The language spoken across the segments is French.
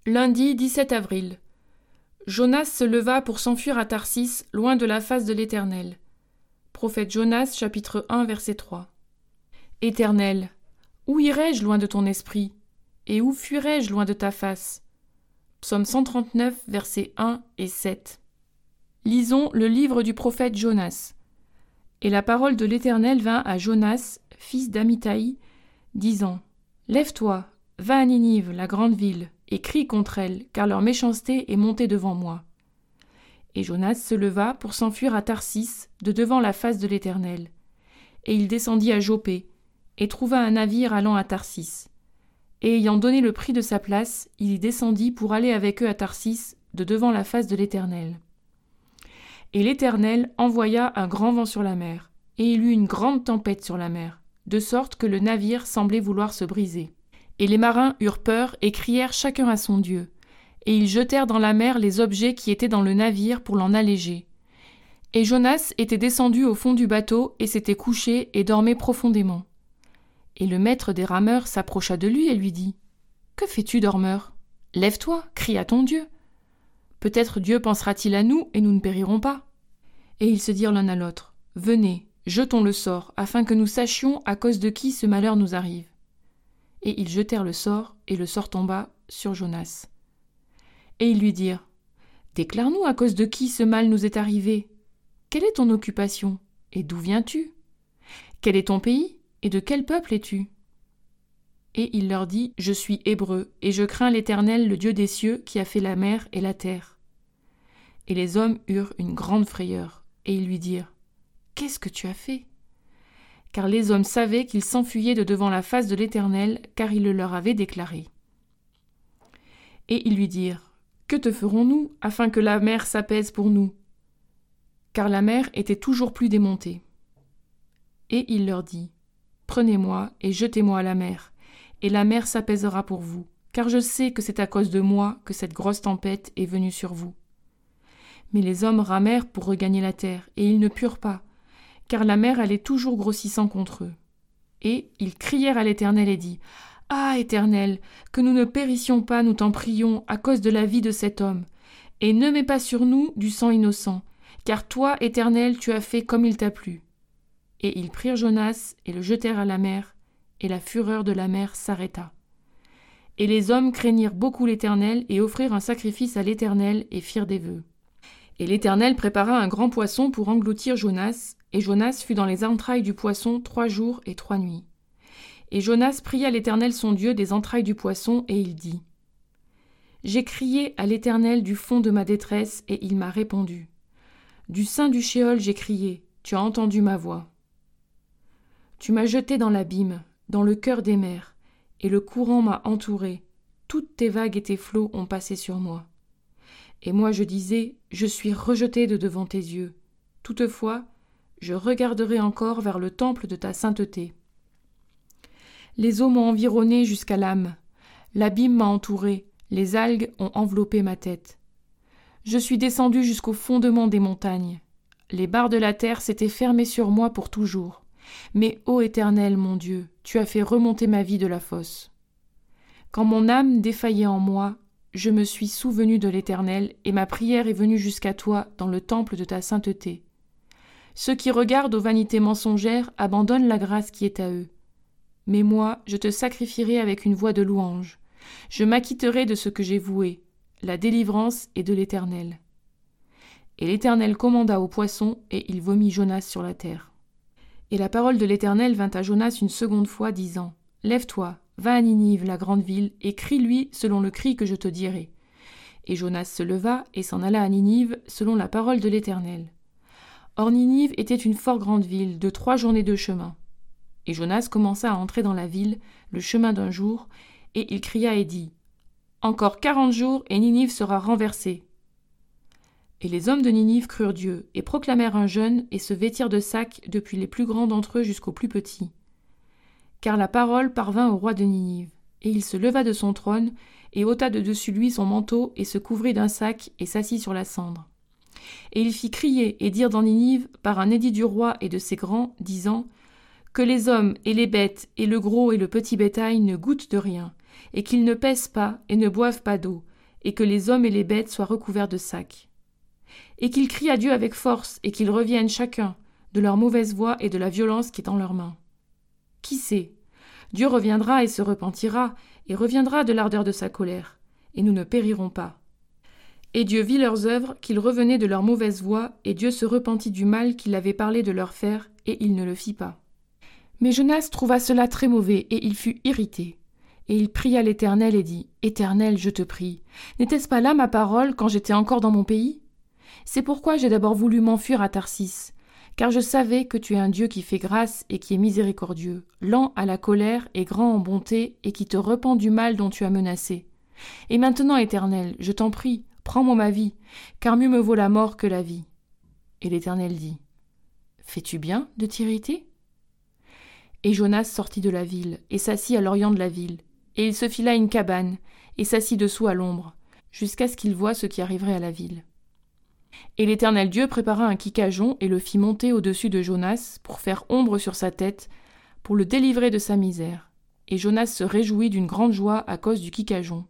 Lundi 17 avril. Jonas se leva pour s'enfuir à Tarsis, loin de la face de l'Éternel. Prophète Jonas, chapitre 1, verset 3. Éternel, où irai-je loin de ton esprit? Et où fuirai-je loin de ta face? Psaume 139, versets 1 et 7. Lisons le livre du prophète Jonas. Et la parole de l'Éternel vint à Jonas, fils d'Amittai, disant : Lève-toi, va à Ninive, la grande ville, et crie contre elle, car leur méchanceté est montée devant moi. Et Jonas se leva pour s'enfuir à Tarsis, de devant la face de l'Éternel. Et il descendit à Joppé, et trouva un navire allant à Tarsis. Et ayant donné le prix de sa place, il y descendit pour aller avec eux à Tarsis, de devant la face de l'Éternel. Et l'Éternel envoya un grand vent sur la mer, et il eut une grande tempête sur la mer, de sorte que le navire semblait vouloir se briser. Et les marins eurent peur et crièrent chacun à son Dieu. Et ils jetèrent dans la mer les objets qui étaient dans le navire pour l'en alléger. Et Jonas était descendu au fond du bateau et s'était couché et dormait profondément. Et le maître des rameurs s'approcha de lui et lui dit : Que fais-tu, dormeur ? Lève-toi, crie à ton Dieu. Peut-être Dieu pensera-t-il à nous et nous ne périrons pas. Et ils se dirent l'un à l'autre : Venez, jetons le sort, afin que nous sachions à cause de qui ce malheur nous arrive. Et ils jetèrent le sort, et le sort tomba sur Jonas. Et ils lui dirent : Déclare-nous à cause de qui ce mal nous est arrivé. Quelle est ton occupation, et d'où viens-tu ? Quel est ton pays, et de quel peuple es-tu ? Et il leur dit : Je suis hébreu, et je crains l'Éternel, le Dieu des cieux, qui a fait la mer et la terre. Et les hommes eurent une grande frayeur, et ils lui dirent : Qu'est-ce que tu as fait ? Car les hommes savaient qu'ils s'enfuyaient de devant la face de l'Éternel, car il le leur avait déclaré. Et ils lui dirent : Que te ferons-nous, afin que la mer s'apaise pour nous ? Car la mer était toujours plus démontée. Et il leur dit : Prenez-moi et jetez-moi à la mer, et la mer s'apaisera pour vous, car je sais que c'est à cause de moi que cette grosse tempête est venue sur vous. Mais les hommes ramèrent pour regagner la terre, et ils ne purent pas, car la mer allait toujours grossissant contre eux. Et ils crièrent à l'Éternel et dit : Ah, Éternel, que nous ne périssions pas, nous t'en prions, à cause de la vie de cet homme, et ne mets pas sur nous du sang innocent, car toi, Éternel, tu as fait comme il t'a plu. Et ils prirent Jonas et le jetèrent à la mer, et la fureur de la mer s'arrêta. Et les hommes craignirent beaucoup l'Éternel et offrirent un sacrifice à l'Éternel et firent des vœux. Et l'Éternel prépara un grand poisson pour engloutir Jonas, et Jonas fut dans les entrailles du poisson 3 jours et 3 nuits. Et Jonas pria l'Éternel son Dieu des entrailles du poisson, et il dit : J'ai crié à l'Éternel du fond de ma détresse, et il m'a répondu. Du sein du Shéol j'ai crié, tu as entendu ma voix. Tu m'as jeté dans l'abîme, dans le cœur des mers, et le courant m'a entouré, toutes tes vagues et tes flots ont passé sur moi. Et moi je disais : Je suis rejeté de devant tes yeux. Toutefois, je regarderai encore vers le temple de ta sainteté. Les eaux m'ont environné jusqu'à l'âme, l'abîme m'a entouré, les algues ont enveloppé ma tête. Je suis descendu jusqu'au fondement des montagnes. Les barres de la terre s'étaient fermées sur moi pour toujours. Mais, ô Éternel, mon Dieu, tu as fait remonter ma vie de la fosse. Quand mon âme défaillait en moi, je me suis souvenu de l'Éternel, et ma prière est venue jusqu'à toi dans le temple de ta sainteté. Ceux qui regardent aux vanités mensongères abandonnent la grâce qui est à eux. Mais moi, je te sacrifierai avec une voix de louange. Je m'acquitterai de ce que j'ai voué. La délivrance est de l'Éternel. Et l'Éternel commanda au poisson, et il vomit Jonas sur la terre. Et la parole de l'Éternel vint à Jonas une seconde fois, disant : Lève-toi, va à Ninive, la grande ville, et crie-lui selon le cri que je te dirai. Et Jonas se leva et s'en alla à Ninive, selon la parole de l'Éternel. Or Ninive était une fort grande ville, de 3 journées de chemin. Et Jonas commença à entrer dans la ville, le chemin d'un jour, et il cria et dit : Encore 40 jours, et Ninive sera renversée. Et les hommes de Ninive crurent Dieu, et proclamèrent un jeûne, et se vêtirent de sacs, depuis les plus grands d'entre eux jusqu'aux plus petits. Car la parole parvint au roi de Ninive, et il se leva de son trône, et ôta de dessus lui son manteau, et se couvrit d'un sac, et s'assit sur la cendre. Et il fit crier et dire dans Ninive, par un édit du roi et de ses grands, disant : Que les hommes et les bêtes, et le gros et le petit bétail ne goûtent de rien, et qu'ils ne pèsent pas et ne boivent pas d'eau, et que les hommes et les bêtes soient recouverts de sacs. Et qu'ils crient à Dieu avec force, et qu'ils reviennent chacun de leur mauvaise voie et de la violence qui est en leurs mains. Qui sait? Dieu reviendra et se repentira, et reviendra de l'ardeur de sa colère, et nous ne périrons pas. Et Dieu vit leurs œuvres, qu'ils revenaient de leur mauvaise voie, et Dieu se repentit du mal qu'il avait parlé de leur faire, et il ne le fit pas. Mais Jonas trouva cela très mauvais, et il fut irrité. Et il pria l'Éternel et dit, « Éternel, je te prie, n'était-ce pas là ma parole quand j'étais encore dans mon pays? C'est pourquoi j'ai d'abord voulu m'enfuir à Tarsis, car je savais que tu es un Dieu qui fait grâce et qui est miséricordieux, lent à la colère et grand en bonté, et qui te repent du mal dont tu as menacé. Et maintenant, Éternel, je t'en prie, prends-moi ma vie, car mieux me vaut la mort que la vie. » Et l'Éternel dit, « Fais-tu bien de t'irriter ?» Et Jonas sortit de la ville, et s'assit à l'orient de la ville, et il se fila une cabane, et s'assit dessous à l'ombre, jusqu'à ce qu'il voie ce qui arriverait à la ville. Et l'Éternel Dieu prépara un kicajon et le fit monter au-dessus de Jonas pour faire ombre sur sa tête, pour le délivrer de sa misère. Et Jonas se réjouit d'une grande joie à cause du kicajon.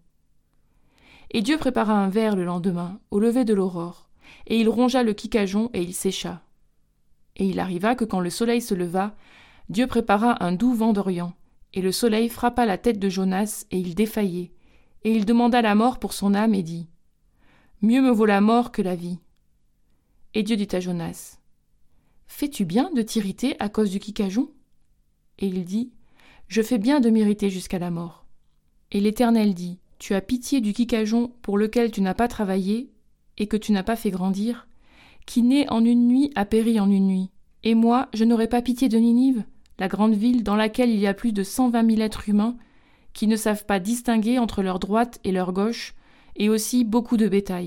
Et Dieu prépara un ver le lendemain, au lever de l'aurore, et il rongea le kicajon et il sécha. Et il arriva que quand le soleil se leva, Dieu prépara un doux vent d'Orient, et le soleil frappa la tête de Jonas, et il défaillit, et il demanda la mort pour son âme et dit, « Mieux me vaut la mort que la vie. » Et Dieu dit à Jonas, « Fais-tu bien de t'irriter à cause du kicajon ?» Et il dit, « Je fais bien de m'irriter jusqu'à la mort. » Et l'Éternel dit, « Tu as pitié du kicajon pour lequel tu n'as pas travaillé et que tu n'as pas fait grandir, qui naît en une nuit a péri en une nuit. Et moi, je n'aurai pas pitié de Ninive, la grande ville dans laquelle il y a plus de 120 000 êtres humains qui ne savent pas distinguer entre leur droite et leur gauche, et aussi beaucoup de bétail. »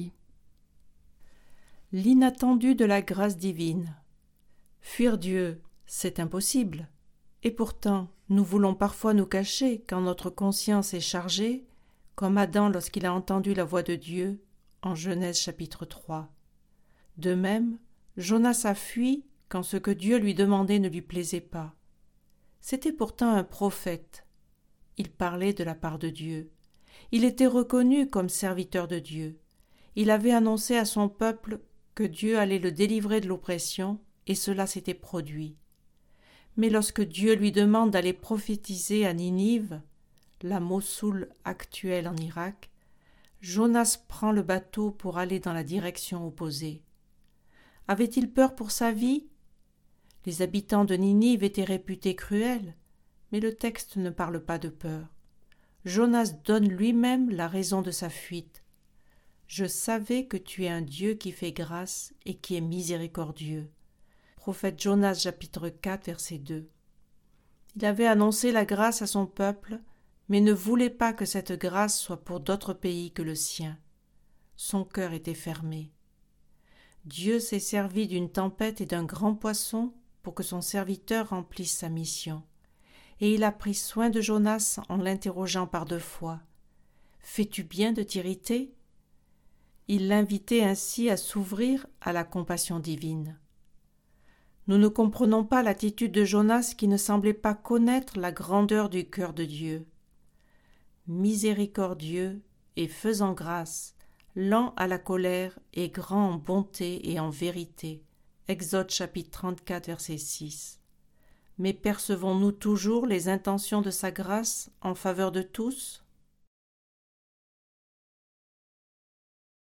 L'inattendu de la grâce divine. Fuir Dieu, c'est impossible. Et pourtant, nous voulons parfois nous cacher quand notre conscience est chargée, comme Adam lorsqu'il a entendu la voix de Dieu, en Genèse chapitre 3. De même, Jonas a fui quand ce que Dieu lui demandait ne lui plaisait pas. C'était pourtant un prophète. Il parlait de la part de Dieu. Il était reconnu comme serviteur de Dieu. Il avait annoncé à son peuple que Dieu allait le délivrer de l'oppression, et cela s'était produit. Mais lorsque Dieu lui demande d'aller prophétiser à Ninive, la Mossoul actuelle en Irak, Jonas prend le bateau pour aller dans la direction opposée. Avait-il peur pour sa vie? Les habitants de Ninive étaient réputés cruels, mais le texte ne parle pas de peur. Jonas donne lui-même la raison de sa fuite. Je savais que tu es un Dieu qui fait grâce et qui est miséricordieux. Prophète Jonas chapitre 4 verset 2. Il avait annoncé la grâce à son peuple, mais ne voulait pas que cette grâce soit pour d'autres pays que le sien. Son cœur était fermé. Dieu s'est servi d'une tempête et d'un grand poisson pour que son serviteur remplisse sa mission. Et il a pris soin de Jonas en l'interrogeant par 2 fois. « Fais-tu bien de t'irriter » Il l'invitait ainsi à s'ouvrir à la compassion divine. Nous ne comprenons pas l'attitude de Jonas qui ne semblait pas connaître la grandeur du cœur de Dieu. Miséricordieux et faisant grâce, lent à la colère et grand en bonté et en vérité. Exode chapitre 34 verset 6. Mais percevons-nous toujours les intentions de sa grâce en faveur de tous ?